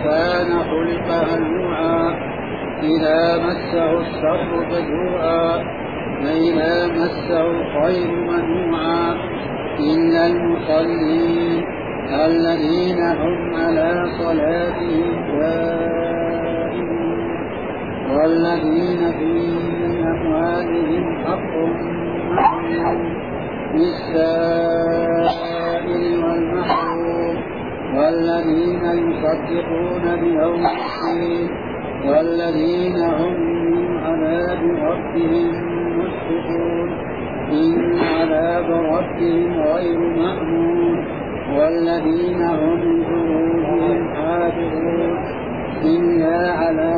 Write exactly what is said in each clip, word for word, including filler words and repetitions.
الإنسان خلق هلوعا إذا مسه الشر جزوعا وإذا مسه الخير منوعا إلا المصلين الذين هم على صلاتهم دائمون والذين في أموالهم حق معلوم للسائل والمحروم والذين يصدقون بيوم الدين والذين هم من عذاب ربهم مشفقون إن عذاب ربهم غير مأمون والذين هم لفروجهم حافظون إلا على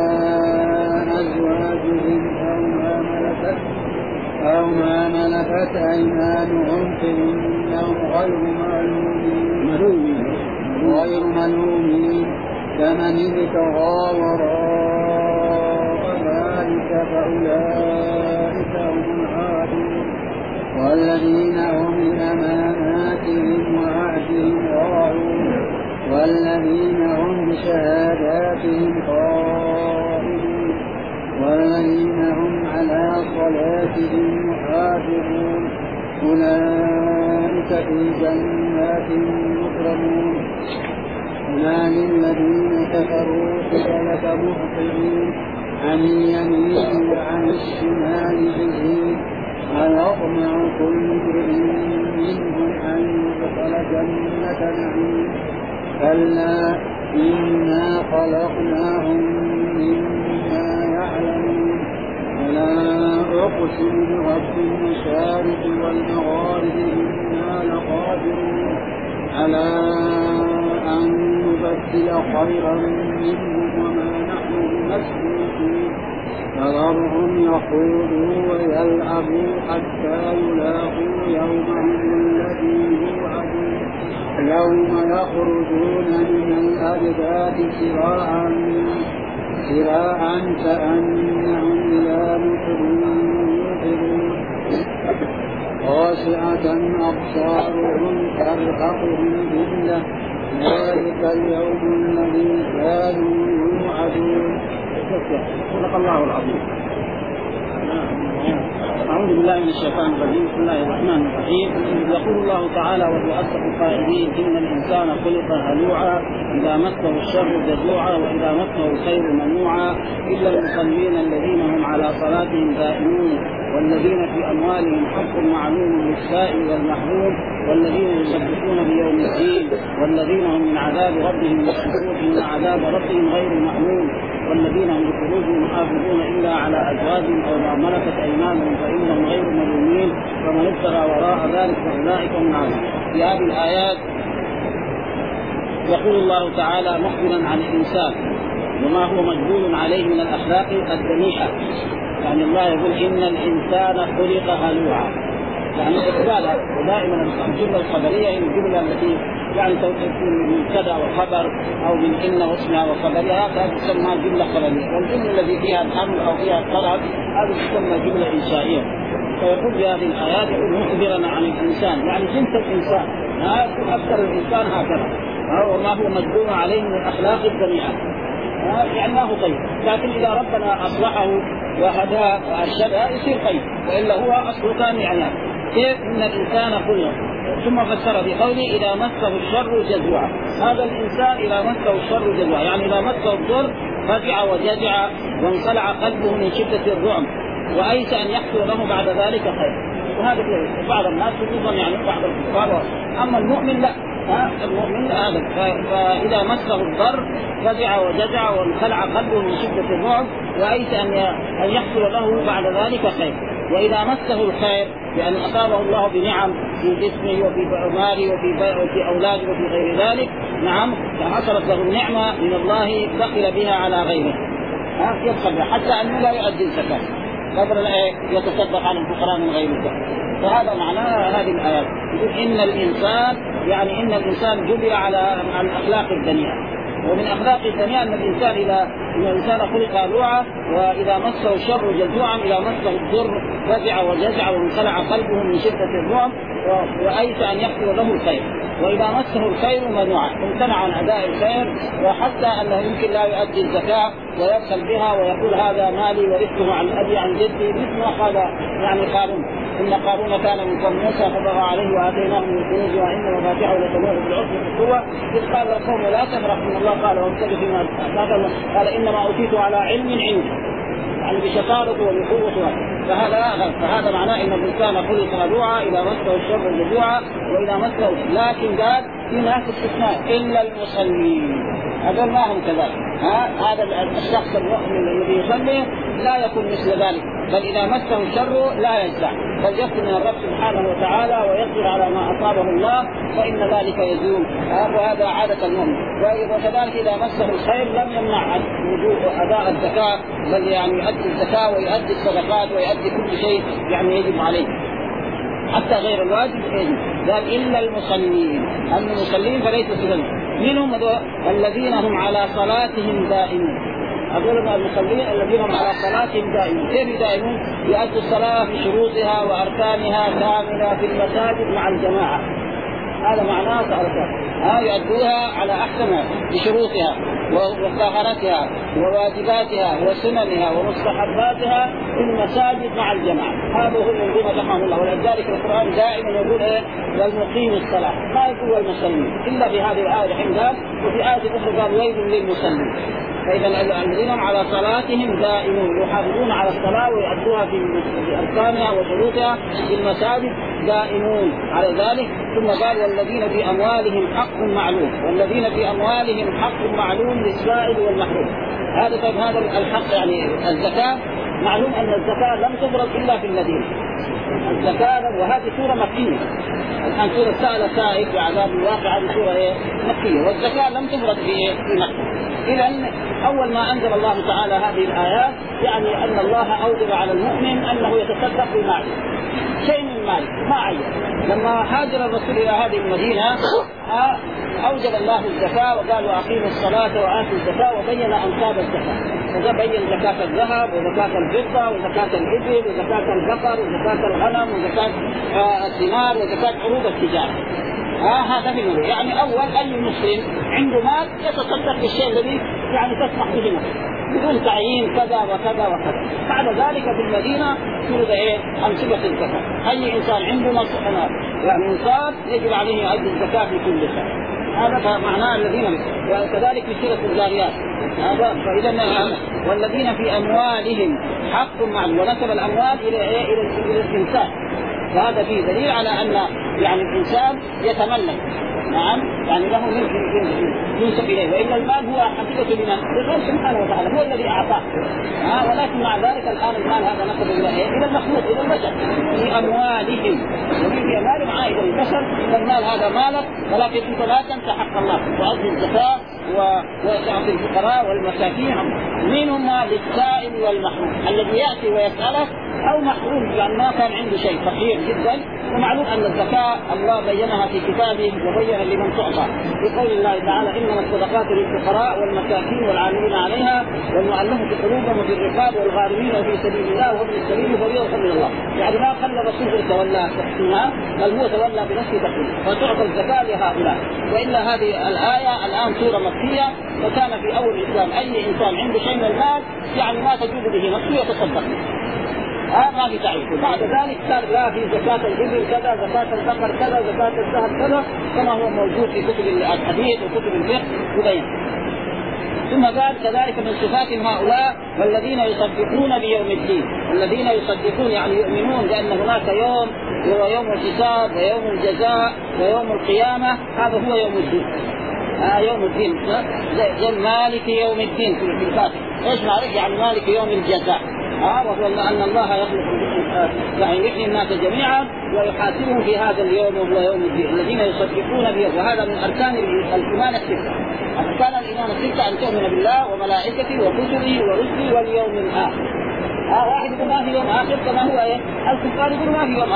أزواجهم أو ما ملكت أو ما ملكت أيمانهم فإنهم غير ملومين غير ملومين فمن ابتغى وراء ذلك فأولئك هم العادون والذين هم لأماناتهم وعهدهم راعون والذين هم بشهاداتهم قائمون والذين هم على صلاتهم محافظون أولئك في جنات مكرمون وما للذين كفروا قبلك مهطعين عن اليمين وعن الشمال عزين أيطمع كل امرئ منهم أن يدخل جنة نعيم كلا إنا خلقناهم مما يعلمون ولا أقسم برب المشارق والمغارب إنا لقادرون على أن نبدل خيرا منهم وما نحن بمسبوقين فذرهم يخوضوا ويلعبوا حتى يلاقوا يومهم الذي يوعدون يوم يخرجون من الأجداث سراعا سراعا كأنهم إلى نصر يوقدون خاشعة أبصارهم ترهقهم ذلة ذلك اليوم الذي كانوا يوعدون. صدق الله العظيم. أعوذ بالله من الشيطان الرجيم. بسم الله الرحمن الرحيم. يقول الله تعالى وهو أصدق القائلين إن الإنسان خلق هلوعا إذا مسه الشر جزوعا وإذا مسه الخير منوعا إلا المصلين الذين هم على صلاتهم دائمون والذين في أموالهم حق معلوم للسائل والمحروم والذين يصدقون بيوم الدين والذين هم من عذاب ربهم مشفقون إن عذاب ربهم غير مأمون والذين هم لفروجهم محافظون إلا على أزواجهم أو ما ملكت أيمانهم فإنهم غير ملومين فمن ابتغى وراء ذلك فأولئك هم العادون. في هذه الآيات يقول الله تعالى مخبرا عن الإنسان وما هو مجبول عليه من الأخلاق الدنيئة. يعني الله يقول إن الإنسان خلق هلوعا يعني إقبالا ودائما الجملة الخبرية هي الجملة التي يعني تكون من كذا وخبر أو من إن واسمها وخبرها هذا تسمى جملة خبرية والجملة التي فيها الأمر أو فيها الطلب هذه تسمى جملة إنشائية. فيقول في هذه الآيات يقول مخبرنا عن الإنسان يعني جنس الإنسان هذا أكثر الإنسان هكذا وما هو مجبور عليه من الأخلاق الدنيئة يعني ما هو طيب لكن إذا ربنا أصلحه وهداه وأرشده يصير طيب وإلا هو أصله كان يعني كيف إن الإنسان خلق. ثم فسر بقوله إذا مسه الشر جزوعا هذا الإنسان إذا مسه الشر جزوعا يعني إذا مسه الضر فزع وجزع وانقلع قلبه من شدة الرعب وأيس أن يحصل له بعد ذلك خير. وهذا بعض الناس خصوصا يعني بعض الكفار أما المؤمن لا المؤمن هذا فإذا مسه الضر فزع وجزع وانخلع قلبه من شدة الرعب وأيس أن يحصل له بعد ذلك خير. وإذا مسه الخير بأن أصابه الله بنعم في جسمه وفي ماله وفي أولاده وفي غير ذلك نعم فحصلت له النعمة من الله دخل بها على غيره يدخل حتى أنه لا يؤدي الزكاة قبل يتصدق عن الفقراء من غير الزكاة. فهذا معناه هذه الآيات يقول إن الإنسان يعني إن الإنسان جبل على الأخلاق الدنيئة ومن أخلاق الدنيا أن الإنسان إذا إن الإنسان خلق هلوعا، وإذا مسه الشر جزوعا، إذا مسه الضر فزع وجزع وانخلع قلبه من شدة الرعب وأيس أن يحصل له الخير، وإذا مسه الخير منوعا امتنع عن أداء الخير، وحتى أنه يمكن لا يؤدي الزكاة ويبخل بها ويقول هذا مالي ورثته عن أبي عن جدي، مثل ما قال يعني قارون: إن قارون كان من قوم موسى فبغى عليه وآتيناه من الكنوز وإن مفاتحه لتنوء بالعصبة بالقوة إذ قال القوم لا تفرح، إن الله قال وابتغ فيما آتاك الله، قال إنما أوتيته على علم عندي، يعني بشطارته وبقوته. فهذا فهذا معناه ان الانسان خلق هلوعا اذا مسه الشر جزوعا واذا مسه، لكن قال في ناس استثناء الا المصلين، هذول ما هم كذلك. ها هذا الشخص المؤمن الذي يصلي لا يكون مثل ذلك، بل اذا مسه الشر لا يجزع، بل يكون من الرب سبحانه وتعالى ويصبر على ما اصابه الله، فان ذلك يزول، وهذا عاده المؤمن. وكذلك اذا مسه الخير لم يمنع عن وجوب اداء الزكاه، بل يعني يؤدي الزكاه ويؤدي الصدقات ويؤدي كل شيء يعني يجب عليه حتى غير الواجب يجب. قال الا المصلين، اما المصلين فليسوا كذلك. منهم الذين هم على صلاتهم دائمون، هذول المصلين الذين هم على صلاتهم دائمون. كيف دائمون؟ يؤدوا الصلاه في شروطها واركانها كامله في المساجد مع الجماعه، هذا معناه صلاتها، ها يؤدوها على احسنها بشروطها وطهارتها وواجباتها وسننها ومستحباتها في المساجد مع الجماعه. هذا هو المنظومه رحمه الله. ولذلك القران دائما يقول ايه؟ والمقيم الصلاه، ما يقول المصلين الا بهذه الايه الحين قال، وفي ايه اخرى قال ويل للمصلين. فاذا الذين على صلاتهم دائمون يحافظون على الصلاه ويؤدوها في اركانها وشروطها في المساجد دائمون على ذلك. ثم قال والذين في اموالهم حق معلوم، والذين في اموالهم حق معلوم للسائل والمحروم. هذا طيب هذا الحق يعني الزكاه، معلوم ان الزكاه لم تفرض الا في المدينه، الزكاه وهذه سوره مكيه. الان سوره سأل سائل بعذاب الواقع، هذه سوره ايه؟ مكيه، والزكاه لم تفرض في في مكه. اذا اول ما انزل الله تعالى هذه الايات يعني ان الله اوجب على المؤمن انه يتصدق بماله، شيء من ماله ما عين. لما هاجر الرسول الى هذه المدينه اوجب الله الزكاه وقال واقيموا الصلاه واتوا الزكاه، وبين انصاب الزكاه، وبين زكاه الذهب وزكاه الفضه وزكاه الابل وزكاه البقر وزكاه الغنم وزكاه الثمار وزكاه عروض التجاره. ها هذا في يعني اول اي مسلم عنده مال يتصدق بالشيء الذي يعني تسمح به نفسه بدون تعيين كذا وكذا وكذا. بعد ذلك في المدينه تولد ايه؟ انصبه الزكاه. اي انسان عنده نصف يعني نصاب يجب عليه يؤدي الزكاه في كل سنه. هذا معناه الذين، وكذلك في سوره الذاريات هذا. فاذا والذين في اموالهم حق معلوم، ونسب الاموال الى ايه؟ الى الانسان. فهذا فيه دليل على ان يعني الانسان يتملك، نعم يعني له ملك ينسب اليه، وان المال هو حقيقه لمن؟ لله سبحانه وتعالى، هو الذي اعطاه. ها ولكن مع ذلك الان المال هذا نسب الى ايه؟ الى المخلوق، الى البشر. في اموالهم، وفي في اموالهم عائد البشر، فالمال هذا مالك، ولكن انت لا تنسى حق الله وتؤدي الزكاه وتعطي الفقراء والمساكين. مين هم؟ للسائل والمحروم، الذي ياتي ويسالك او محروم يعني ما كان عنده شيء، فقير جدا. ومعلوم ان الزكاه الله بينها في كتابه وبين لمن تعطى بقول الله تعالى انما الصدقات للفقراء والمساكين والعاملين عليها والمؤلفه قلوبهم وفي الرقاب والغارمين وفي سبيل الله وابن السبيل فريضه من الله. يعني ما خلى الرسول يتولى تحكيمها، بل هو تولى بنفسه تحكيمها، فتعطى الزكاه لهؤلاء. والا هذه الايه الان سوره مكيه، وكان في اول الاسلام اي انسان عنده شيء من المال يعني ما تجوز به نفسه يتصدق، هذا ما في تعريف. بعد ذلك صار لا في زكاة الإبل كذا، زكاة البقر كذا، زكاة الذهب كذا، كما هو موجود في كتب الحديث وكتب الفقه يبين. ثم قال كذلك من صفات هؤلاء والذين يصدقون بيوم الدين، الذين يصدقون يعني يؤمنون بأن هناك يوم هو يوم الحساب ويوم الجزاء ويوم القيامة، هذا هو يوم الدين. آه يوم الدين زي مالك يوم الدين في الفاتحة. ايش مالك؟ يعني مالك يوم الجزاء. آه وهو أن الله يخلق يعني يحيي الناس جميعا ويحاسبهم في هذا اليوم وهو يوم الدين. الذين يصدقون به، وهذا من أركان الإيمان الستة. أركان الإيمان الستة أن تؤمن بالله وملائكته وكتبه ورسله واليوم الآخر. آه واحد يقول ما في يوم آخر كما هو إيه؟ الكفار يقول ما في يوم آخر،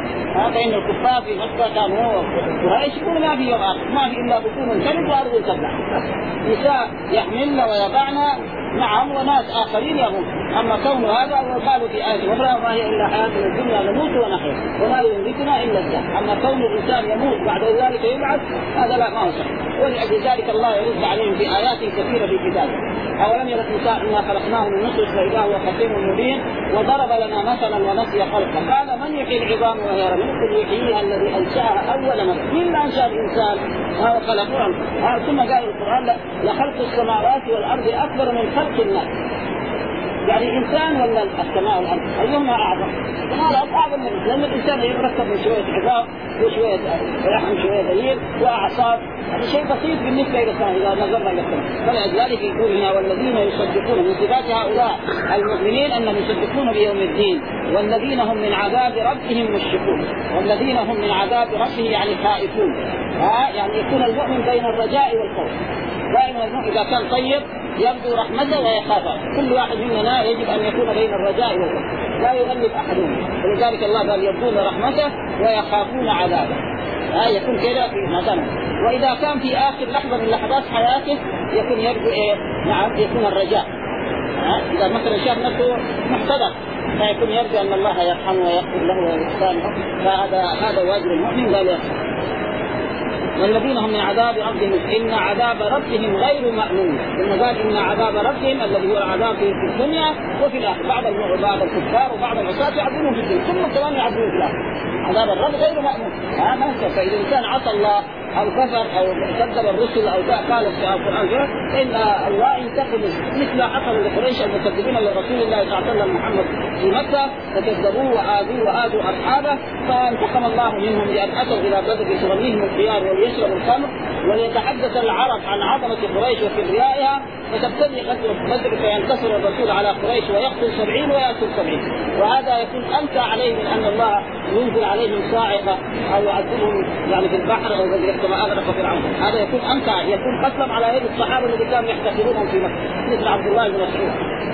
فإن الكفار في مكة كانوا قريش يقولوا ما في يوم آخر، ما في إلا بطون تلد وأرض تبلع، نساء يحملن ويضعن نعم وناس آخرين يموت. أما كون هذا وقالوا في آية أخرى ما هي إلا حياتنا الدنيا نموت ونحيا وما يملكنا إلا الدهر. أما كون الإنسان يموت بعد ذلك يبعث هذا لا ما هو صحيح. ولأجل ذلك الله يرد عليهم في آيات كثيرة في كتابه. أولم يرى الإنسان إنا خلقناه من نطفة فإذا هو خصيم مبين وضرب لنا مثلا ونسي خلقه قال من يحيي العظام وهي رميم قل يحييها الذي أنشأها أول مرة. مين أنشأ الإنسان؟ هذا خلقه. ثم قال القرآن لخلق السماوات والأرض أكبر من خلق الناس. يعني إنسان ولا السماء والأرض أيهما أعظم؟ السماء أعظم من الإنسان. لأن الإنسان يركب من شوية عظام وشوية لحم شوية دليل وأعصاب، هذا شيء بسيط بالنسبة إلى السماء إذا نظرنا إلى السماء. فلذلك يقول هنا والذين يصدقون من صفات هؤلاء المؤمنين أنهم يصدقون بيوم الدين والذين هم من عذاب ربهم مشفقون. والذين هم من عذاب ربهم يعني خائفون. ها يعني يكون المؤمن بين الرجاء والخوف. دائما المؤمن إذا كان طيب يرجو رحمته ويخافه. كل واحد مننا يجب أن يكون بين الرجاء والخوف لا يغلب أحدهم. ولذلك الله قال يرجون رحمته ويخافون عذابه. ها يكون كذا في مكانه. وإذا كان في آخر لحظة من لحظات حياته يكون يرجو إيه؟ نعم يكون الرجاء. ها إذا مثلا شاف نفسه محتضر فيكون يرجو أن الله يرحمه ويغفر له ويحسنه. فهذا هذا واجب المؤمن. قال والذين هم من عذاب ربهم إن عذاب ربهم غير مأمون. ثم قال إن عذاب ربهم الذي هو العذاب في الدنيا وفي الآخرة. بعض بعض الكفار وبعض العصاة يعذبون في الدنيا ثم كمان يعذبون في الآخرة. عذاب الرب غير مأمون. هذا فإذا الإنسان عصى الله أو كفر أو كذب الرسل أو قال في القرآن فإن الله ينتقم مثل حصل لقريش المكذبين لرسول الله صلى الله عليه وسلم محمد في مكة فكذبوه وآذوه وآذوا أصحابه فانتقم الله منهم لأن أتوا إلى بدر يشربهم الخيار وليشربوا الخمر وليتحدث العرب عن عظمة قريش وكبريائها فتبتدي غزوة بدر فينتصر الرسول على قريش ويقتل سبعين ويأسر سبعين. وهذا يكون أمتع عليه من أن الله ينزل عليهم صاعقة أو يعذبهم يعني في البحر أو غزوة كما أغرق فرعون. هذا يكون أمتع يكون قسم على يد الصحابة الذين كانوا يحتقرونهم في مكة مثل عبد الله بن مسعود.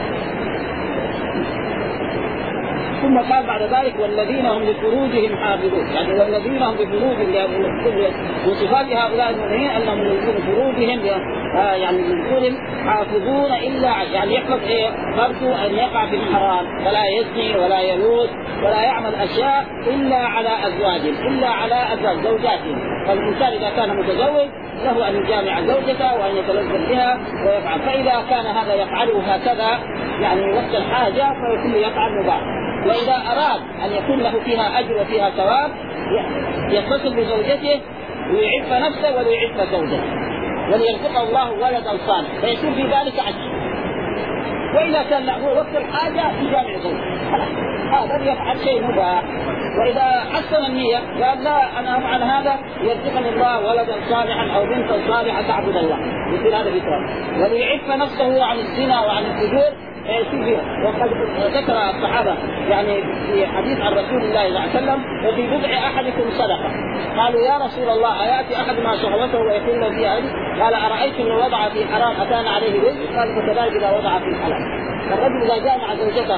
ثم قال بعد ذلك والذين هم لفروجهم حافظون. يعني والذين هم لفروجهم من صفات هؤلاء المؤمنين أنهم لفروجهم آه يعني لفروجهم حافظون إلا يعني يحفظ إيه فرضه أن يقع في الحرام ولا يزني ولا يلوث ولا يعمل أشياء إلا على أزواجهم إلا على أزواج زوجاتهم. فالإنسان إذا كان متزوج له أن يجامع زوجته وأن يتلذذ بها ويفعل. فإذا كان هذا يفعله هكذا يعني وقت الحاجة فيكون يفعل مباح. وإذا أراد أن يكون له فيها أجر وفيها ثواب يتصل بزوجته ويعف نفسه ويعف زوجته وليرزقه الله ولدا صالحا فيكون في ذلك أجر. وإذا كان له وقت الحاجة يجامع زوجته هذا يفعل شيء مباح. وإذا حسن النية قال لا أنا أفعل هذا يرزقني الله ولدا صالحا أو بنتا صالحة تعبد الله يصير هذا بثواب. وليعف نفسه عن الزنا وعن الفجور وقد ذكر الصحابة يعني في حديث عن رسول الله صلى الله عليه وسلم وفي بضع أحدكم صدقة. قالوا يا رسول الله أيأتي أحد ما شهوته ويكون له فيها أجر؟ قال أرأيت لو وضع في حرام أتانا عليه رزق؟ قال فكذلك إذا وضع في حلال. الرجل إذا جامع زوجته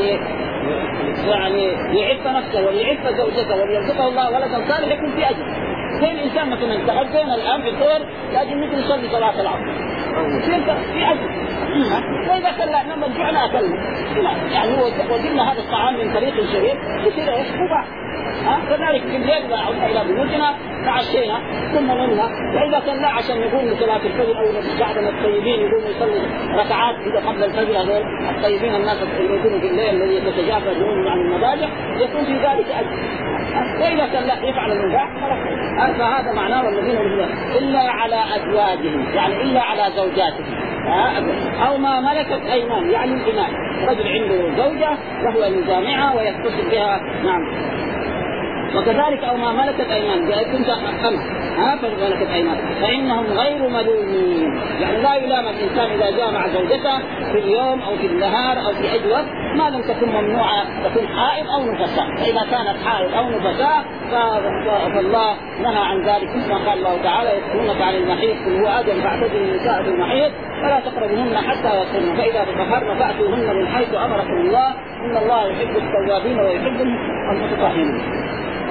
يعني يعف نفسه ويعف زوجته وليرزقه الله ولدا صالحا يكون في أجر. زي الإنسان مثلا تغدينا الآن في الظهر لكن مثل يصلي صلاة العصر في أجر. وإذا كان لا نما رجعنا أكلنا يعني هو وجدنا هذا الطعام من طريق شريف يصير إيش مباح. ها كذلك في الليل إذا عدنا إلى بيوتنا تعشينا ثم نمنا. وإذا كان لا عشان نقوم لصلاة الفجر أو بعضنا الطيبين يقوموا يصلي ركعات إذا قبل الفجر هذول الطيبين الناس اللي يكونوا في الليل الذي يتجافى جنوبهم عن المضاجع يكون في ذلك أجر. وإذا كان لا يفعل المباح فهذا معناه والذين هم إلا على أزواجهم يعني إلا على زوجاتهم أو ما ملكت أيمان يعني الإماء. رجل عنده زوجة له أن يجامعها ويتصل بها نعم. وكذلك أو ما ملكت أيمان إذا كنت أمة ها فملكت أيمان فإنهم غير ملومين. يعني لا يلام الإنسان إذا جامع زوجته في اليوم أو في النهار أو في أي وقت ما لم تكن ممنوعة تكون حائض أو نفساء. فإذا كانت حائض أو نفساء فالله نهى عن ذلك كما قال الله تعالى يسألونك عن المحيض قل هو أذى فاعتزلوا النساء في المحيض فلا تقربوهن حتى يطهرن فإذا تطهرن فأتوهن من حيث أمركم الله إن الله يحب التوابين ويحب المتطهرين.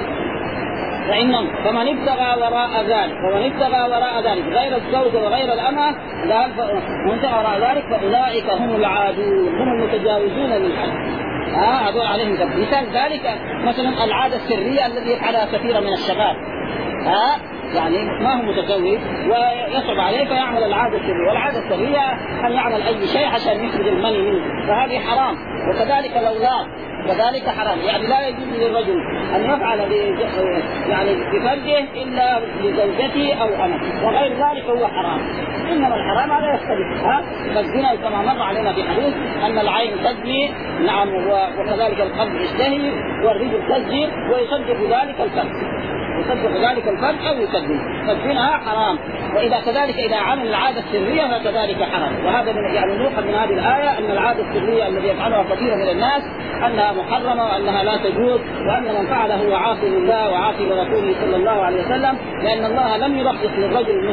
فإنهم فمن ابتغى وراء ذلك فمن ابتغى وراء ذلك غير الزوج وغير الأمة من ابتغى وراء ذلك فأولئك هم العادون هم المتجاوزون للحد. ها هذول عليهم ذنب. مثال ذلك مثلا العادة السرية الذي يفعلها كثيرا من الشباب، ها يعني ما هو متزوج ويصعب عليه فيعمل العادة السرية، والعادة السرية أن يعمل أي شيء عشان يخرج المني منه، فهذه حرام. وكذلك الأولاد كذلك حرام، يعني لا يجوز للرجل أن يفعل يعني بفرجه إلا لزوجته أو أمته، وغير ذلك هو حرام. إنما الحرام هذا يختلف. ها فالزنا كما مر علينا في حديث أن العين تزني نعم، وكذلك القلب يشتهي والرجل تزني ويصدق ذلك الفرج يصدق ذلك الفرج أو يكذب، فالزنا حرام. وإذا كذلك إذا عمل العادة السرية فكذلك حرام. وهذا من يعني نوقف من هذه الآية أن العادة السرية الذي يفعلها كثير من الناس أنها محرمة وأنها لا تجوز، وأن من فعله هو عاصي لله وعاصي لرسوله صلى الله عليه وسلم، لأن الله لم يرخص للرجل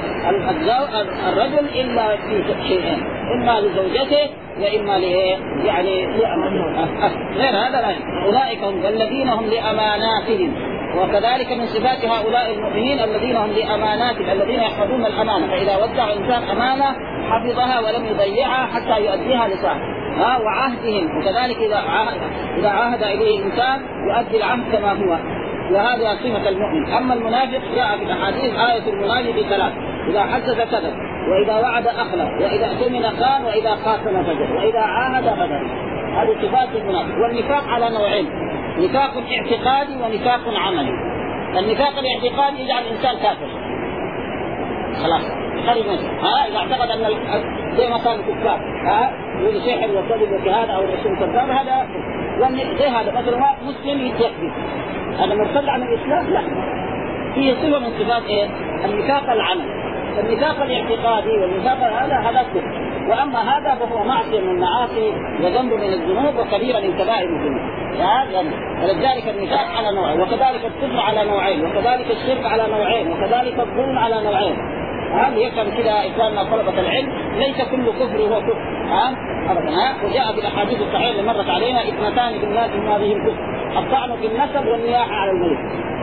الرجل إلا في شيئين، إما لزوجته وإما له يعني لأمانته، غير هذا لا. أولئك هم والذين هم لأماناتهم. وكذلك من صفات هؤلاء المؤمنين الذين هم لأماناتهم الذين يحفظون الأمانة، فإذا ودع الإنسان أمانة حفظها ولم يضيعها حتى يؤديها لصاحبه. ها وعهدهم، وكذلك إذا عهد إذا عهد إليه الإنسان يؤدي العهد كما هو، وهذا صفة المؤمن. أما المنافق جاء في الأحاديث آية المنافق ثلاث: إذا حدث كذب، وإذا وعد أخلف، وإذا اؤتمن خان، وإذا خاصم فجر، وإذا عاهد غدر. هذه صفات المنافق. والنفاق على نوعين: نفاق اعتقادي ونفاق عملي. النفاق الاعتقادي يجعل الإنسان كافر خلاص خرج منه. ها إذا اعتقد أن زي ما كان الكفار ها يقول سحر وكذب وكهذا أو الرسول كذاب، هذا زي هذا مثلا مسلم يكذب، هذا مرتد عن الإسلام. لا، هي صفة من صفات إيه؟ النفاق العملي. النفاق الاعتقادي والنفاق هذا هذا كفر، واما هذا فهو معصيه من المعاصي وذنب من الذنوب وكبيره من كبائر الذنوب. ولذلك النفاق على نوعين، وكذلك الكفر على نوعين، وكذلك الشرك على نوعين، وكذلك الظلم على نوعين. هذا يفهم كذا إنسان طلبة العلم، ليس كل كفر هو كفر ها ابدا. ها وجاء في الاحاديث الصحيحه اللي مرت علينا: اثنتان في الناس من هذه الكفر، الطعن في النسب والنياحه على الميت.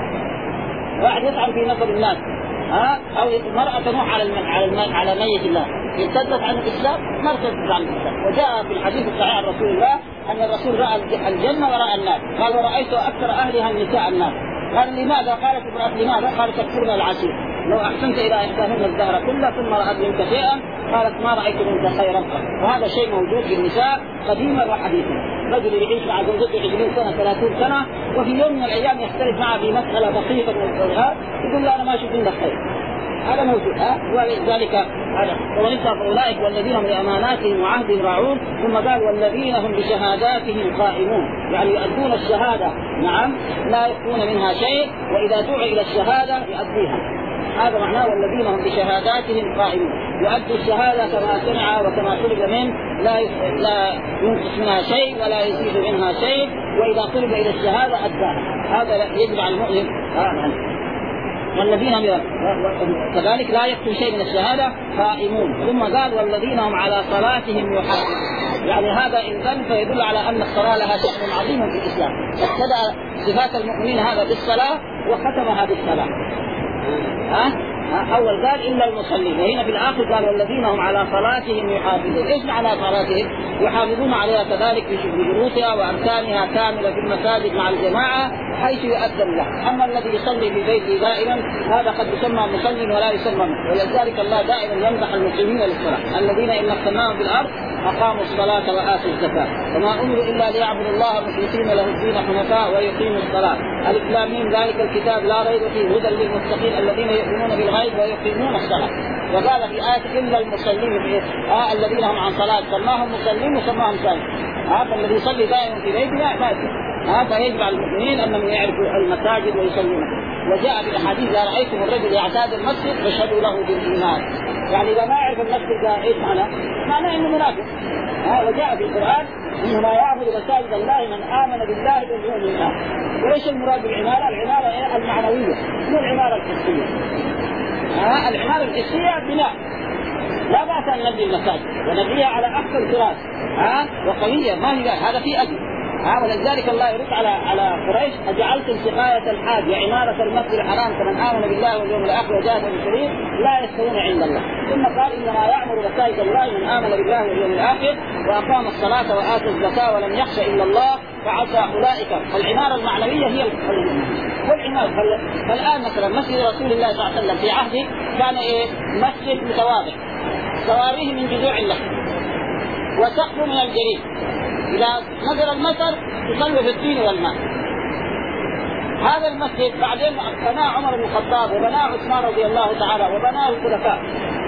واحد يطعن في نسب الناس ها او المرأة تنوح على الم... على الم... على ميت الله، ارتدت عن الاسلام ما ارتدت عن الاسلام. وجاء في الحديث الصحيح عن رسول الله ان الرسول راى الجنه وراى النار، قال: ورايت اكثر اهلها النساء النار. قال: لماذا؟ قالت امرأة: لماذا؟ قالت: تكفرن العشير، لو احسنت الى احداهن الدهر كله ثم رأت منك شيئا قالت: ما رايت منك خيرا. وهذا شيء موجود في النساء قديما وحديثا. رجل يعيش مع زوجته عشرين سنه ثلاثين سنه، وفي يوم من الايام يختلف معها في مساله بسيطه من الزواج، يقول له: انا ما اشوف منك خير. هذا موجود. ها ولذلك هذا ومن اولئك والذين هم لاماناتهم وعهدهم راعون. ثم قال: والذين هم بشهاداتهم قائمون، يعني يؤدون الشهاده نعم لا يخفون منها شيء، واذا دعوا الى الشهاده يؤديها. هذا معناه والذين هم بشهاداتهم قائمون، يؤدي الشهاده كما سمع وكما طلب منه، لا لا ينقص منها شيء ولا يزيد منها شيء، واذا طلب الى الشهاده اداها. هذا يجب على المؤمن. والذين كذلك لا يكتم شيء من الشهاده قائمون. ثم قال: والذين هم على صلاتهم يحافظون، يعني هذا إن كان فيدل على أن الصلاة لها شأن عظيم في الإسلام. ابتدأ صفات المؤمنين هذا بالصلاة وختمها بالصلاة. ها أول قال: إلا المصلين، وهنا في الآخر قال: والذين هم على صلاتهم يحافظون. إيش معنى صلاتهم؟ يحافظون عليها كذلك بشروطها وأركانها كاملة في المساجد مع الجماعة حيث يؤذن له. أما الذي يصلي في بيته دائما هذا قد يسمى مصلي ولا يسمى. ولذلك الله دائما يمدح المسلمين للصلاة: الذين إن مكناهم بالأرض أقاموا الصلاة وآتوا الزكاة وما أمروا إلا ليعبدوا الله مخلصين له الدين حنفاء ويقيموا الصلاة. ألف لام ميم ذلك الكتاب لا ريب فيه هدى للمتقين الذين يؤمنون بالغيب ويقيمون الصلاة. وقال في آية: إلا المصلين في آه الذين هم عن صلاة، سماهم مصلين وسماهم صالح. هذا الذي يصلي دائما في بيته لا هذا يجب على المؤمنين أنهم يعرفوا المساجد ويصلون. وجاء في الحديث: إذا رأيتم الرجل يعتاد المسجد فاشهدوا له بالإيمان. يعني إذا ما يعرف المسجد ده إيش معناه؟ معناه إنه منافق. ها وجاء في القرآن: إنما يعبد مساجد الله من آمن بالله واليوم الآخر. وإيش المراد بالعمارة؟ العمارة إيه؟ المعنوية، مو العمارة الحسية. ها العمارة الحسية بناء، لا بأس أن نبني المساجد ونبنيها على أحسن تراث ها وقوية، ما هي هذا في أجل. ها ولذلك الله يرد على على قريش أجعلتم سقاية الحاج وعمارة المسجد الحرام كمن آمن بالله واليوم الآخر وجاهد في سبيله لا يستوون عند الله. ثم قال إنما يأمر مساجد الله من آمن بالله واليوم الآخر وأقام الصلاة وآتى الزكاة ولم يخش إلا الله فعسى أولئك. العمارة المعنوية هي والعمارة. فالآن مثلا مسجد رسول الله صلى الله عليه وسلم في عهده كان إيه مسجد متواضع سواريه من جذوع اللحم وسقفه من الجليد، إذا نزل المطر يصلوا في الطين والماء. هذا المسجد بعدين بناه عمر بن الخطاب وبناه عثمان رضي الله تعالى وبناه الخلفاء.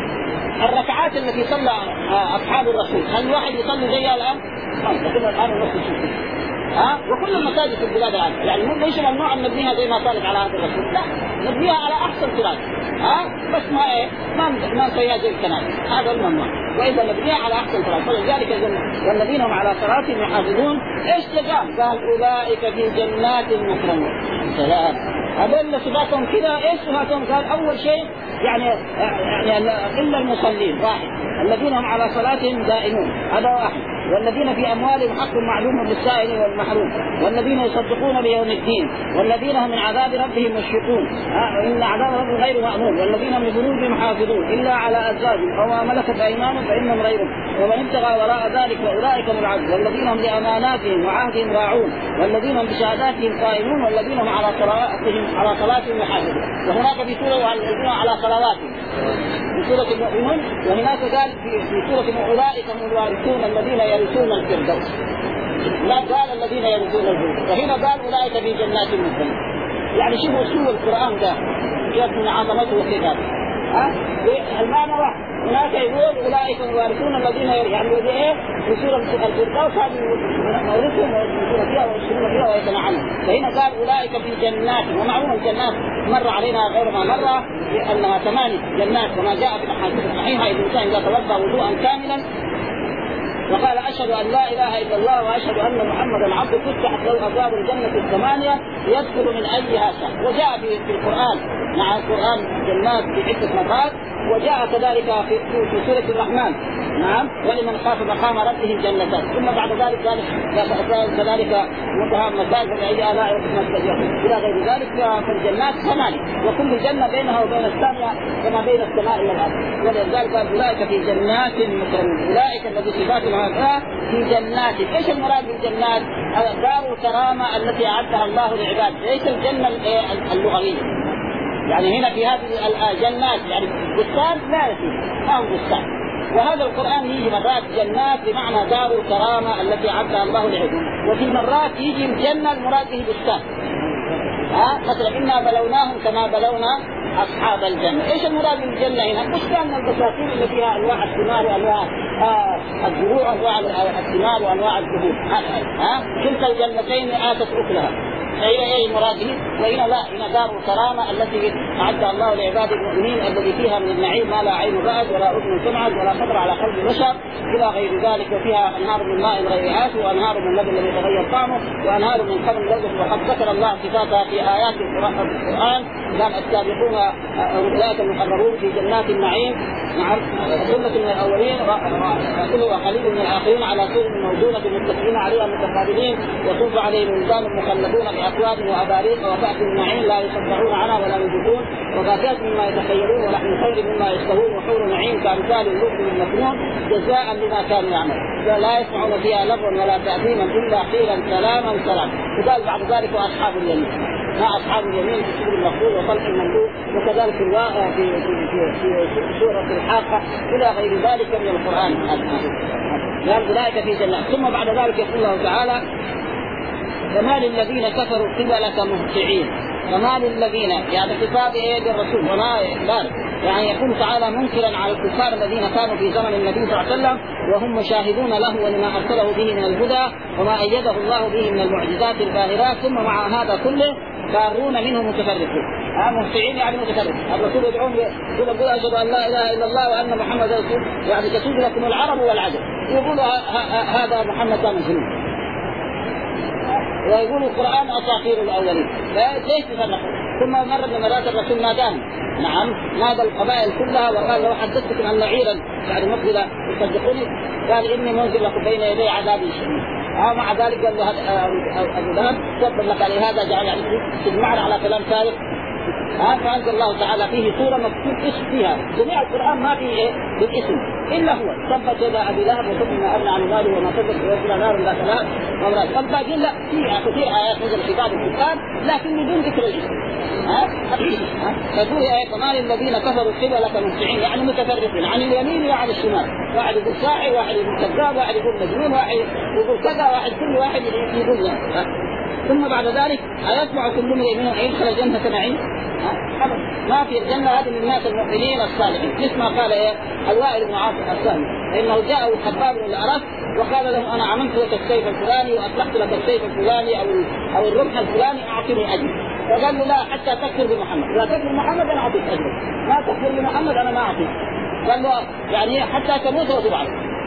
الركعات التي صلى أصحاب الرسول هل الواحد يصلي زيها الآن؟ كل الآن المسجد ها وكل المساجد في البلاد الآن يعني ليش ممنوع أن نبنيها زي ما كانت على هذا الرسول؟ لا، نبنيها على أحسن طراز ها بس ما إيه ما ما نسويها زي الكنائس، هذا الممنوع. وإذا نبنيها على أحسن طراز. فلذلك والذين هم على صلاتهم يحافظون إيش تجاب؟ قال أولئك في جنات مكرمون. سلام. هذول صفاتهم كذا. إيش صفاتهم؟ قال أول شيء يعني يعني إلا المصلين واحد الذين هم على صلاتهم دائمون هذا واحد، والذين في أموالهم حق معلوم للسائل والمحروم، والذين يصدقون بيوم الدين، والذين هم من عذاب ربهم مشفقون إن عذاب ربهم غير مأمون، والذين هم لفروجهم حافظون إلا على أزواجهم أو ما ملكت أيمانهم فإنهم غيرهم، ومن ابتغى وراء ذلك فأولئك هم العدل، والذين هم لأماناتهم وعهدهم راعون، والذين هم بشهاداتهم قائمون، والذين هم على صلاتهم على صلاتهم يحافظون. وهناك في سورة والذين على صلواتهم في سورة المؤمنون، وهناك قال في سورة أولئك هم الوارثون الذين يرثون الفردوس. لا قال الذين يرثون الفردوس، وهنا قال أولئك في جنات مكرمون. يعني شوفوا أسلوب القرآن ده كيف من عظمته وكتابه. ها المعنى واحد. هناك يقول أولئك الوارثون الذين يعني ودي إيه في سورة الفردوس هذه مورثهم ويسكنون فيها ويسكنون فيها ويتنعمون. فهنا قال أولئك في جنات، ومعلوم الجنات مر علينا غير ما مر لأنها ثمانية جنات كما جاء في الأحاديث الصحيحة. الإنسان إذا توضأ وضوءا كاملا وقال أشهد أن لا إله إلا الله وأشهد أن محمدا عبده فتحت له أبواب الجنة الثمانية يدخل من أيها شاء. وجاء في القرآن مع القرآن جنات في عدة مرات، وجاء كذلك في, في سورة الرحمن نعم ولمن خاف مقام ربه جنتان. ثم بعد ذلك قال كذلك متهمتان فبأي آلاء ربكما تكذبان إلى غير ذلك. في الجنات ثمانية وكل جنة بينها وبين الثانية كما بين السماء والأرض. ولذلك قال أولئك في جنات مكرمون. أولئك الذي صفاتهم هكذا في جنات. إيش المراد بالجنات؟ دار الكرامة التي أعدها الله للعباد، ليس الجنة اللغوية. يعني هنا في هذه الجنات يعني بستان لا يسير ما هو بستان. وهذا القرآن يجي مرات جنات بمعنى دار الكرامة التي أعدها الله للعباد، وفي مرات يجي الجنة المراد به بستان. ها مثلا إنا بلوناهم كما بلونا أصحاب الجنة. إيش المراد بالجنة هنا؟ بستان من البساتين اللي فيها أنواع الثمار وأنواع آه الزروع وأنواع الثمار وأنواع الزهور. ها كلتا الجنتين آتت أكلها. هي هي المراد به. وهنا لا، هنا دار الكرامة التي أعدها الله لعباد المؤمنين الذي فيها من النعيم ما لا عين رأت ولا أذن سمعت ولا خطر على قلب بشر إلى غير ذلك. وفيها أنهار من ماء غير آسن وأنهار من لبن لم يتغير طعمه وأنهار من خمر لذة. وقد ذكر الله صفاتها في آيات القرآن قال السابقون أولئك المقربون في جنات النعيم مع ثلة من الأولين وقليل من الآخرين على سرر موضونة متكئين عليها متقابلين يطوف عليهم ولدان مخلدون بأكواب وأباريق وكأس من معين لا يصدعون عنها ولا ينزفون وفاكهة مما يتخيلون ولحم طير مما يشتهون وحور نعيم كأمثال اللؤلؤ المكنون جزاء بما كانوا يعملون لا يسمعون فيها لغوا ولا تأثيما إلا قيلا سلاما سلاما. وقال بعد ذلك وأصحاب اليمين. ما أصحاب اليمين في سورة المغفور وطلق الممدود وكذلك في الواقع في في في, في سورة الحاقة إلى غير ذلك من القرآن. قال أولئك في جنات. ثم بعد ذلك يقول الله تعالى فما للذين كفروا قبلك مهطعين. فما للذين يعني خطاب ايه بالرسول وما ذلك يعني يكون تعالى منكرا على الكفار الذين كانوا في زمن النبي صلى الله عليه وسلم وهم مشاهدون له ولما ارسله به من الهدى وما ايده الله به من المعجزات الباهرات. ثم مع هذا كله فارون منه متفرقون. ها مهطعين يعني متفرقون. الرسول يدعون يقول اشهد ان لا اله الا الله وان محمدا رسول يعني تسود لكم العرب والعجم. يقول هذا محمد كان مجنون ويقول القرآن أساطير الأولين. ليش تفرقوا؟ ثم مرة من مرات الرسول ناداهم نعم نادى القبائل كلها وقال لو حدثتكم أن عيرا يعني مقبلة تصدقوني؟ قال إني منزل لكم بين يدي عذاب شديد. ها مع ذلك قال له ابو لهب تبا لك على هذا جعل يعني تجمعنا على كلام ثالث. ها فأنزل الله تعالى فيه سورة مكتوب اسم فيها، جميع القرآن ما فيه إيه بالاسم إلا هو تبت يدا أبي لهب وتب ما أغنى عن ماله وما كسب سيصلى نارا ذات لهب وامرأته. فالباقيين لا في كثير آيات نزل في بعض الكتاب لكن بدون ذكر الاسم. ها فيقول يا كمان الذين كفروا قبلك مهطعين يعني متفرقين عن اليمين وعن الشمال، واحد يقول ساحر، واحد يقول كذاب، واحد يقول مجنون، واحد يقول كذا، واحد كل واحد يقول لا. ثم بعد ذلك أيطمع كل امرئ منهم أن يدخل جنة نعيم؟ ما في الجنة. هذه من الناس المؤمنين الصالحين. مثل ما قال إيه الوائل بن عاصم الثاني فإنه جاءه الخباب بن الأرث وقال له أنا عملت لك السيف الفلاني وأطلقت لك السيف الفلاني أو أو الرمح الفلاني أعطني أجر. فقال له لا حتى تكفر بمحمد، لا تكفر بمحمد أنا أعطيك أجر، ما تكفر بمحمد أنا ما أعطيك. قال له يعني حتى تموت وتبعث،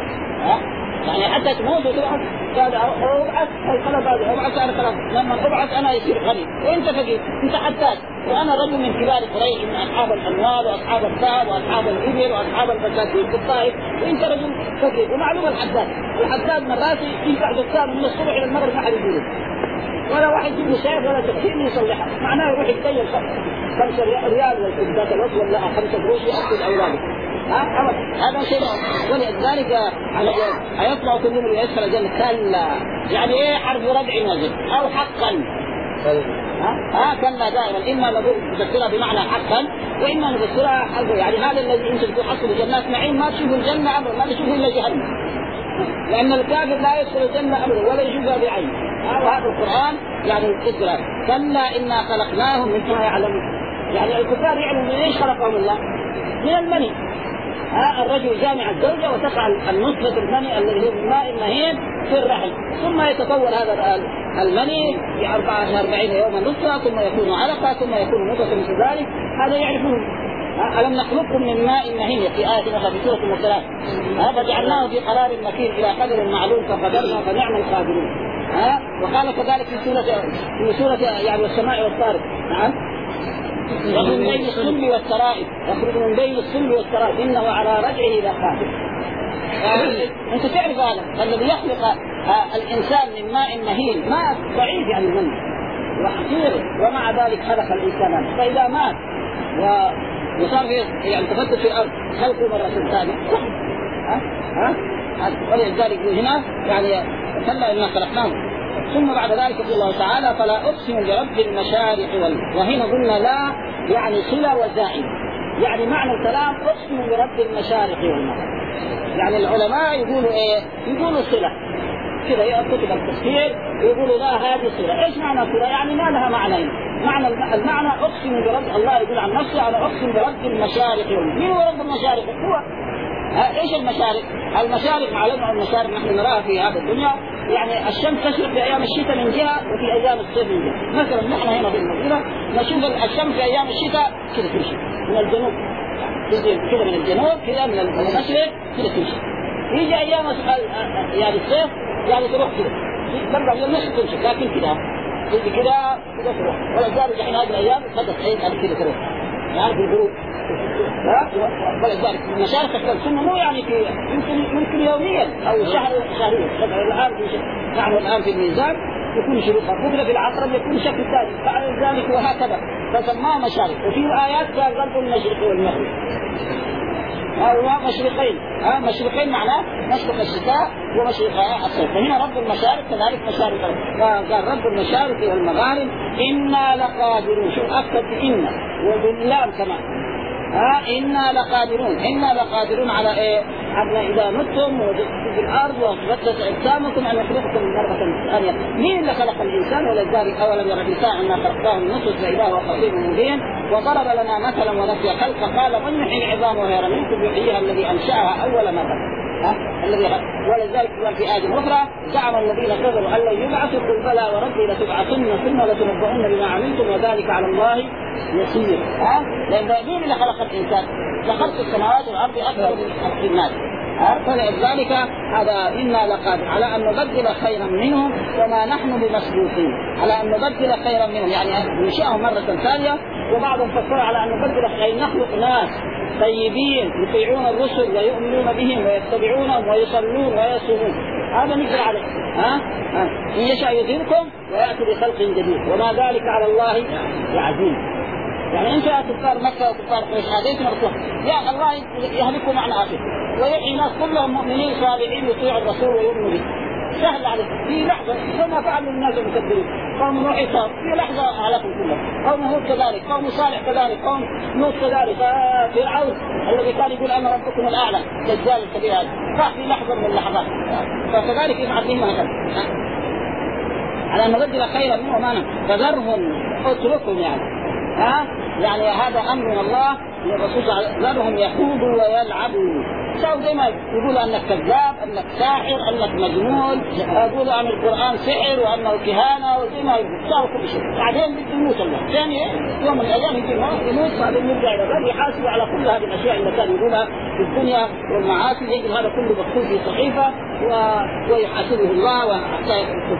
يعني حتى تموت وتبعث. قال ابعث الخلف هذا ابعث انا خلاص لما ابعث انا يصير غني وانت فقير، انت حتاج وانا رجل من كبار قريش من اصحاب الاموال واصحاب الذهب واصحاب الابل واصحاب البساتين في الطائف، وانت رجل فقير. ومعلومه الحداد الحداد مراسي ينفع دكان من الصبح الى المغرب ما حد يجوز ولا واحد يجيب سيف ولا تكفير يصلحها، معناه يروح يتكلم خمسة ريال والكبدات الوصل ولا خمسة قروش يأكل اولاده. ها هذا شيء. ولذلك هيطلع كل من يدخل الجنة كلا، يعني ايه حرف ردع نزل او حقا. ها ها كلا دائما اما نفسرها بمعنى حقا واما نفسرها حقا، يعني هذا الذي انت تحصل جنات نعيم ما تشوفوا الجنة ابدا، ما تشوفوا الا جهنم، لان الكافر لا يدخل الجنة ابدا ولا يشوفها بعينه. وهذا القرآن يعني يذكر كلا انا خلقناهم مما يعلمون، يعني الكفار يعلمون من ايش خلقهم الله؟ من المني. ها الرجل جامع الزوجة وتقع النطفة المني الذي هو الماء مهين في الرحم، ثم يتطور هذا المني في أربعة أربعين يوما نطفة ثم يكون علقة ثم يكون مضغة مثل ذلك. هذا يعرفون. ألم نخلقكم من ماء مهين في آية أخرى في سورة المرسلات فجعلناه في قرار مكين إلى قدر معلوم فقدرنا فنعم القادرون. ها وقال كذلك في سورة في سورة يعني والسماء والطارق. نعم يخرج من بين الصلب والترائب يخرج من بين الصلب والترائب إنه على رجعه لقادر. أنت تعرف هذا الذي يخلق الإنسان من ماء مهين ماء ضعيف يعني منه وحقير، ومع ذلك خلق الإنسان. فإذا مات وصار في يعني تفتت في الأرض خلقه مرة ثانية. ها ها ولذلك هنا يعني كلا إنا خلقناهم. ثم بعد ذلك يقول الله تعالى فلا أقسم برب المشارق والمغارب. وهنا قلنا لا يعني صلة وزائد، يعني معنى الكلام أقسم برب المشارق والمغارب. يعني العلماء يقولوا إيه؟ يقولوا صلة كذا يكتب التفسير يقولوا لا هذه صلة. إيش معنى صلة؟ يعني ما لها معنى. معنى المعنى أقسم برب الله يقول عن نفسه أنا أقسم برب المشارق والمغارب. مين هو رب المشارق؟ هو ايش المشارق؟ المشارق معلومة المشارق نحن نراها في هذه الدنيا، يعني الشمس تشرق في ايام الشتاء من جهه وفي ايام الصيف من جهه. مثلا نحن هنا في المدينه نشوف الشمس في ايام الشتاء كذا تمشي من الجنوب كذا من الجنوب كذا من المشرق كذا تمشي. يجي ايام يعني الصيف يعني تروح كذا ترجع من النص تمشي، لكن كذا تيجي كذا كذا تروح. ولذلك الحين هذه الايام بدات عيد على كذا تروح يعني في الغروب. لا ولذلك المشارق السنة مو يعني في يمكن يمكن يوميا أو شهر شهريا. الآن في نحن الآن في الميزان يكون شروطها، بكرة في العصر يكون شكل ثاني، بعد ذلك وهكذا. فسماه مشارق. وفي آيات قال رب المشرق والمغرب هو مشرقين. ها مشرقين معناه مشرق الشتاء ومشرق الصيف. فهنا رب المشارق كذلك مشارق. قال رب المشارق والمغارب إنا لقادرون. شوف أكد بإنا وباللام كمان. ها إنا لقادرون. إنا لقادرون على إيه؟ على إذا متم وفي الأرض وفتت أجسامكم أن يخلقكم مرة ثانية. مين اللي خلق الإنسان؟ ولذلك أولم يرى الإنسان أنا خلقناه من نطفة فإذا هو خصيم مبين وضرب لنا مثلا ونسي خلقه قال من يحيي العظام وهي رميم قل يحييها الذي أنشأها أول مرة. ها الذي ولذلك قال في آية أخرى زعم الذين كفروا أن لن يبعثوا قل بلى وربي لتبعثن ثم لتنبؤن بما عملتم وذلك على الله يسير. ها لأن مين اللي خلق الإنسان؟ لخلق السماوات والأرض أكثر من خلق الناس. فلذلك هذا إنا لقادر على أن نبدل خيرا منهم وما نحن بمسبوقين على أن نبدل خيرا منهم، يعني ننشئهم مرة ثانية. وبعضهم فكر على أن نبدل خير نخلق ناس طيبين يطيعون الرسل ويؤمنون بهم ويتبعونهم ويصلون ويصومون. هذا نقدر عليه. ها ها إن يشاء يذهبكم ويأتي بخلق جديد وما ذلك على الله بعزيز. يعني إن شاء كفار مكة وكفار قريش هذين مرسوم يا الله يهلكوا معنا آخر ويحيي الناس كلهم مؤمنين صالحين يطيعوا الرسول ويؤمنوا به. سهل عليك في لحظة كما فعلوا الناس المكذبين. قوم نوح صار في لحظة هلكوا كلهم، قوم هود كذلك، قوم صالح كذلك، قوم لوط كذلك، فرعون الذي كان يقول أنا ربكم الأعلى دجال الكبير هذا راح في لحظة من اللحظات. فكذلك يفعل بهم هكذا على أن نبدل خيرا منه وما فذرهم اتركهم يعني ها يعني هذا أمر من الله للرسول ذرهم يخوضوا ويلعبوا. سواء زي ما يقول أنك كذاب، أنك ساحر، أنك مجنون، يقول أن القرآن سحر وأنه كهانة وزي ما يقول سواء كل شيء. بعدين بده يموت الله ثاني يوم من الأيام يجي يموت بعدين يرجع إلى الرب يحاسب على كل هذه الأشياء اللي كان يقولها في الدنيا والمعاصي. يجب هذا كله مكتوب في صحيفة و... ويحاسبه الله وحتى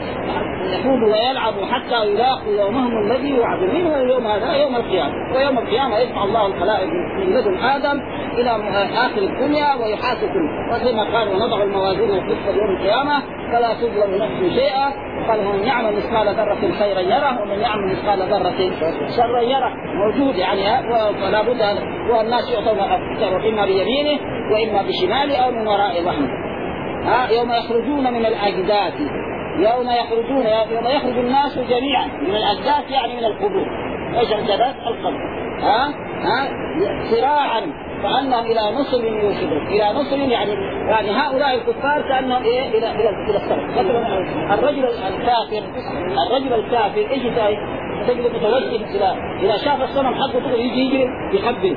يخوض ويلعب حتى يلاقوا يومهم الذي يوعدون منه اليوم هذا يوم القيامة. ويوم القيامة يجمع الله الخلائق من لدن آدم إلى آخر الدنيا ويحاسب كله. وزي ما قال ونضع الموازين القسط يوم القيامة فلا تظلم نفس شيئا. قال من يعمل مثقال ذرة خيرا يره ومن يعمل مثقال ذرة شرا يره. موجود يعني فلا بد والناس يعطون الكتاب إما بيمينه وإما بشماله أو من وراء ظهره. ها يوم يخرجون من الأجداث يوم يخرجون يوم يخرج الناس جميعا من الأجداث يعني من القبور. ايش الجداث؟ القبر. ها ها صراعا كأنهم إلى نصب يوشدون. إلى نصب يعني يعني هؤلاء الكفار كأنهم إيه إلى إلى إلى السماء. مثلا الرجل الكافر الرجل الكافر إيش يسوي؟ تجد متوجه إلى إلى شاف الصنم حقه يجي يجي يحبل.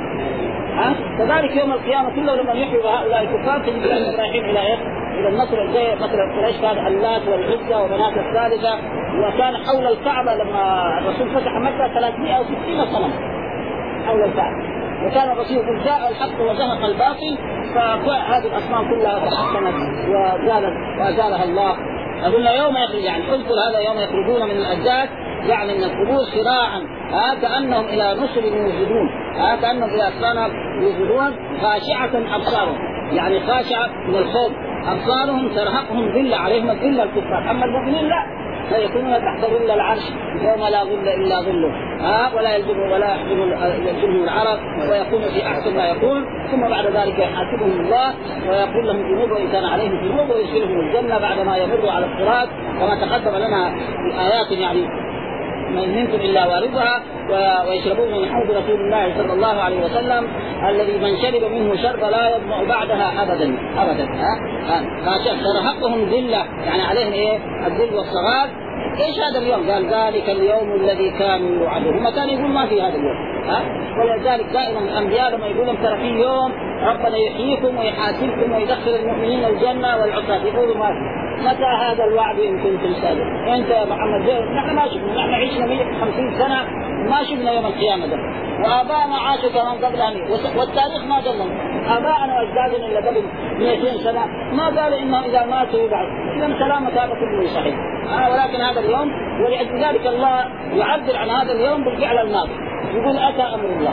ها كذلك يوم القيامة كله لما يحيوا هؤلاء الكفار تجد أنهم رايحين إلى إيه؟ إلى النصر زي مثلا قريش كان اللات والعزى وبنات الثالثة. وكان حول الكعبة لما الرسول فتح مكة ثلاثمائة وستين صنم حول الكعبة. وكان الرسول يقول جاء الحق وزهق الباطل فهذه الأصنام كلها تحطمت وزالت وأزالها الله. قلنا يوم يخرج يعني اذكر هذا يوم يخرجون من الأجداث يعني من القبور صراعا ها كأنهم إلى نصر يوجدون ها كأنهم إلى أصنام يوجدون خاشعة أبصارهم يعني خاشعة من الخوف. أبصارهم ترهقهم ذلة عليهم الذلة الكفار. أما المؤمنين لا فيكونون تحت ظل العرش يوم لا ظل إلا ظله ها ولا يلزم ولا يلزمهم العرق ويكون في أحسن ما يكون. ثم بعد ذلك يحاسبهم الله ويقول لهم ذنوب وإن كان عليهم ذنوب ويدخلهم الجنة بعدما يمروا على الصراط كما تقدم لنا في آيات يعني من منكم إلا واردها ويشربون من حوض رسول الله صلى الله عليه وسلم الذي من شرب منه شرب لا يظمأ بعدها أبدا أبدا. ها ترهقهم ذلة يعني عليهم إيه الذل والصغار. إيش هذا اليوم؟ قال ذلك اليوم الذي كانوا يوعدون. ما كان يقول ما في هذا اليوم ها ولذلك دائما الأنبياء لما يقولون ترى في يوم ربنا يحييكم ويحاسبكم ويدخل المؤمنين الجنة والعصاة يقولوا ما في. متى هذا الوعد إن كنتم صادقين؟ أنت يا محمد نحن ما شفنا نحن عشنا مئة وخمسين سنة ما شفنا يوم القيامة ده وآباءنا عاشوا كمان قبلنا والتاريخ ما دلنا. آباءنا وأجدادنا اللي قبل مئتين سنة ما قالوا إنه إذا ماتوا يبعث. إذا سلامة هذا كله صحيح. آه ولكن هذا اليوم ولأجل ذلك الله يعبر عن هذا اليوم بالفعل الماضي يقول أتى أمر الله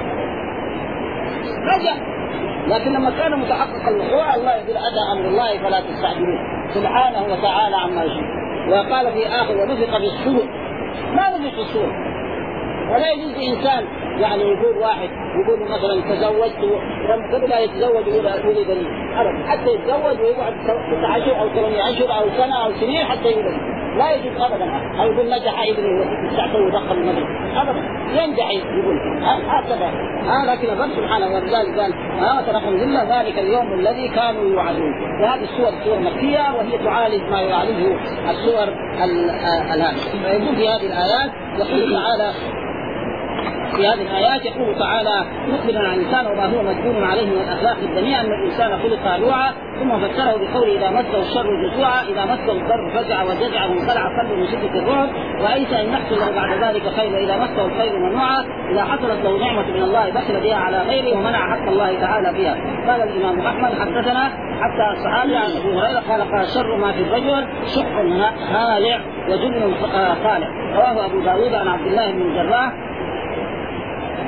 رجع. لكن لما كان متحقق الوقوع الله يقول أتى أمر الله فلا تستعجلوه سبحانه وتعالى عما يشاء. وقال في آخر ونفخ في الصور. ما نفخ في الصور ولا يجوز إنسان يعني يقول واحد يقول مثلا تزوجت قبل لا يتزوج يقول ولد لي أبدا حتى يتزوج ويقعد تسعة أشهر أو ثمانية أشهر أو سنة أو سنين حتى يولد لا يجوز أبدا. أو يقول نجح ابني وتسعته ودخل المدرسة أبدا ينجح يقول هكذا. ها لكن الرب سبحانه وتعالى قال ها ترحم ذلة ذلك اليوم الذي كانوا يوعدون. وهذه السور سور مكية وهي تعالج ما يعالجه السور الآن. فيقول في هذه الآيات يقول تعالى في هذه الآيات يقول تعالى مخبرا عن الإنسان وما هو مجبور عليه من الأخلاق الدنيئة أن الإنسان خلق هلوعا. ثم فسره بقوله إذا مسه الشر جزوعا إذا مسه الضر فزع وجزع وانقلع قلبه من شدة الرعب وأيس أن يحصل له بعد ذلك خير. إذا مسه الخير منوعا إذا حصلت له نعمة من الله بخل بها على غيره ومنع حق الله تعالى بها. قال الإمام أحمد حدثنا حتى الصحابي عن أبي هريرة قال قال شر ما في الرجل شح هالع وجبن خالع. رواه أبو داود عن عبد الله بن الجراح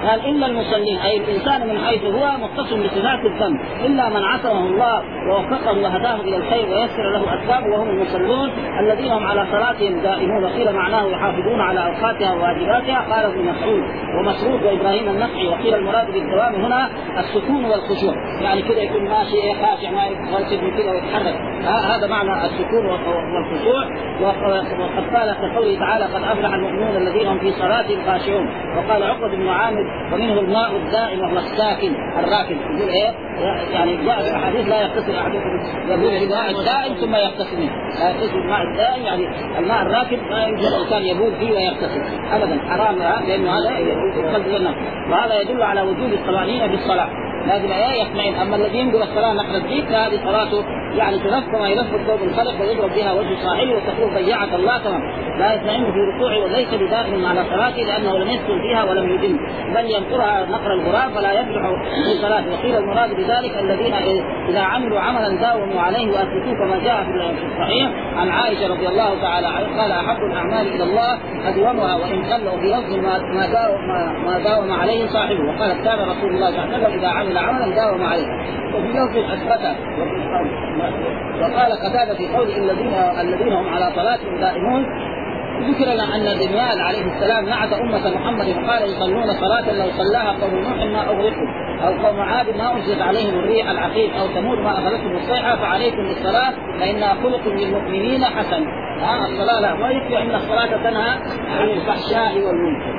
قال إلا المصلين، أي الإنسان من حيث هو مختص بصفات الذنب، إلا من عصمه الله ووفقه وهداه إلى الخير ويسر له أسبابه، وهم المصلون الذين هم على صلاتهم دائمون. قيل معناه يحافظون على أوقاتها وواجباتها. قال ابن مسعود ومسعود وإبراهيم النخعي. وقيل المراد بالدوام هنا السكون والخشوع، يعني كده يكون ماشي خاشع ما يتغلسل من كده ويتحرك، هذا معنى السكون والخشوع. وقد قال كقوله تعالى قد أفلح المؤمنون الذين هم في صلاتهم خاشعون. وقال عقبة بن عامر ومنه الماء الدائم وهو الساكن الراكب. يقول ايه يعني جاء في احاديث لا يغتسل احدكم يقول الماء الدائم ثم يغتسل منه، لا يغتسل الماء الدائم يعني الماء الراكب لا يوجد الانسان يبول فيه ويغتسل ابدا، حرام لانه هذا يدخل في النار. وهذا يدل على وجوب الطمأنينة بالصلاة، لازم ايه يطمئن. اما الذي ينقل الصلاة نقل الدين فهذه صلاته يعني تلف كما يلف الثوب الخلق ويضرب بها وجه صاحبه وتقول ضيعت الله تمام، لا يطمئن في ركوعه وليس بدائم على صلاته لانه لم يسكن فيها ولم يدم، بل ينقرها نقر الغراب فلا يفلح في صلاته. وقيل المراد بذلك الذين اذا عملوا عملا داوموا عليه واثبتوه كما جاء في الصحيح عن عائشه رضي الله تعالى عنها قال احب الاعمال الى الله ادومها وان قل، وفي لفظ ما داوم ما داوم عليه صاحبه. وقال كان رسول الله صلى الله عليه وسلم اذا عمل عملا داوم عليه، وفي لفظ اثبته. وقال قتادة في قول الذين الذين هم على صلاتهم دائمون. ذكر لنا أن دميان عليه السلام نعت أمة محمد وقال يصلون صلاة لو صلاها قوم نوح ما أغرقوا، أو قوم عاد ما أنزلت عليهم الريح العقيم، أو ثمود ما أخذتهم الصيحة، فعليكم بالصلاة فإنها خلق للمؤمنين حسن. آه الصلاة لا ويكفي أن الصلاة تنهى عن الفحشاء والمنكر.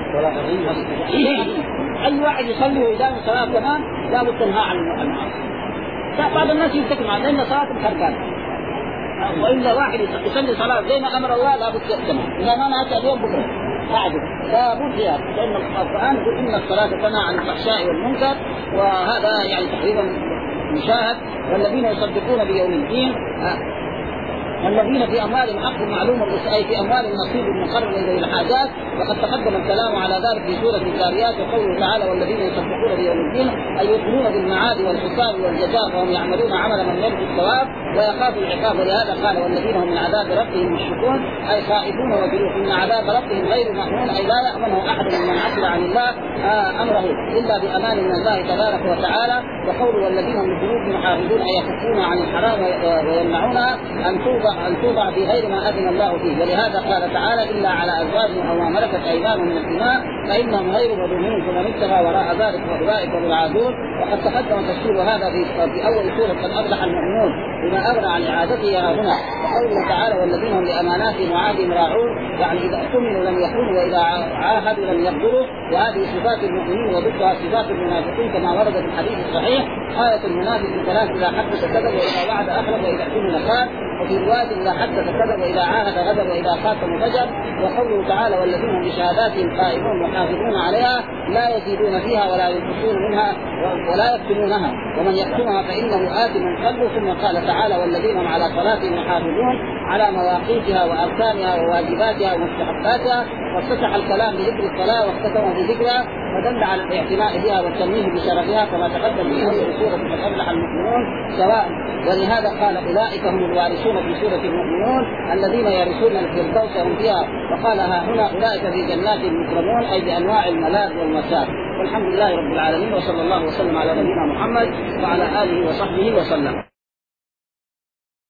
أي واحد يصلي ويدام الصلاة كمان لا بد تنهى عن المعاصي. بعض الناس يتكلم عن لأن صلاة خربانة، وإلا واحد يصلي صلاة زي ما أمر الله لا بد يقتنع، إذا ما نأتى اليوم بكرة بعده لا بد فيها، لأن القرآن يقول إن الصلاة تنهى عن الفحشاء والمنكر، وهذا يعني تقريبا مشاهد. والذين يصدقون بيوم الدين الذين في أموالهم حق معلوم، أي في أموالهم نصيب مقرر ذوي الحاجات. وقد تقدم الكلام على ذلك في سورة الذاريات وقوله تعالى والذين يصدقون بيوم الدين أي يؤمنون بالمعاد والحساب والجزاء وهم يعملون عمل من يرجو الثواب ويخافوا العقاب. ولهذا قال والذين هم من عذاب ربهم مشركون أي خائفون وجلوه، إن عذاب ربهم غير مأمون أي لا يأمنه أحد ممن عصى عن الله آه أمره إلا بأمان من الله تبارك وتعالى. وقوله والذين هم لجنوبهم حافظون أي يخفون عن الحرام ويمنعونها أن توضع أن توضع في غير ما أذن الله فيه. ولهذا قال تعالى إلا على أزواجهم أو ما ملكت أيمانهم من الإماء فإنهم غير مظلومين فمن ابتغى وراء ذلك فأولئك هم العادون. وقد تقدم تفسير هذا في في أول سورة قد أفلح المؤمنون بما أغنى عن إعادته هنا. وقوله تعالى والذين هم لأماناتهم وعهدهم راعون يعني إذا اؤتمنوا لم يخونوا وإذا عاهدوا لم يغدروا، وهذه صفات المؤمنين وضدها صفات المنافقين كما ورد في الحديث الصحيح آية المنافق ثلاث إذا حدث كذب وإذا وعد أخلف وإذا اؤتمن خان، وفي رواية إذا حدث كذب وإذا عاهد غدر وإذا خاصم فجر. وقوله تعالى والذين هم بشهاداتهم قائمون محافظون عليها لا يزيدون فيها ولا ينقصون منها ولا يكتمونها ومن يكتمها فإنه آثم قلبه. ثم قال تعالى والذين هم على صلاتهم يحافظون على مواقيتها وأركانها وواجباتها ومستحقاتها. وافتتح الكلام بذكر الصلاة واختتمه بذكرها فدل على الاعتناء بها والتنويه بشرفها كما تقدم في أول سورة قد أفلح المؤمنون سواء. ولهذا قال أولئك هم الوارثون في سورة المؤمنون الذين يرثون الفردوس هم فيها. وقال ها هنا أولئك في جنات مكرمون أي بأنواع الملاذ والمساء. والحمد لله رب العالمين وصلى الله وسلم على نبينا محمد وعلى آله وصحبه وسلم.